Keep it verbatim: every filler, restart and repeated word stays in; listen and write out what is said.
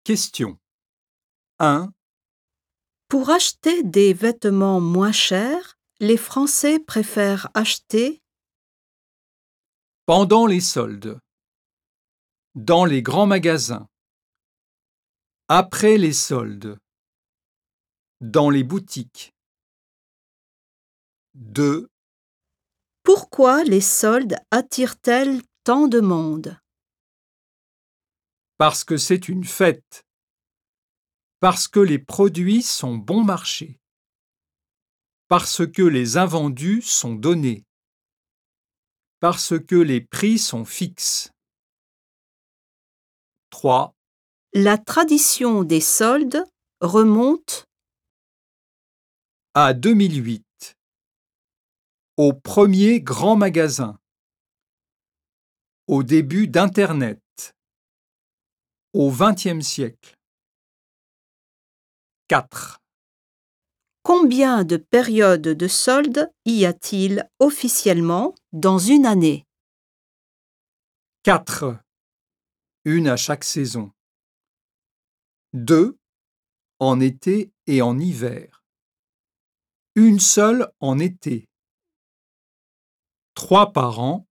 Question un. Pour acheter des vêtements moins chers, les Français préfèrent acheter Pendant les soldes. Dans les grands magasins. Après les soldes. Dans les boutiques. deux. Pourquoi les soldes attirent-elles tant de monde? Parce que c'est une fête. Parce que les produits sont bon marché. Parce que les invendus sont donnés. Parce que les prix sont fixes. trois. La tradition des soldes remonte À deux mille huit. Au premier grand magasin. Au début d'Internet. Au vingtième siècle. quatre. Combien de périodes de soldes y a-t-il officiellement dans une année? quatre. Une à chaque saison. deux. En été et en hiver. Une seule en été. Trois par an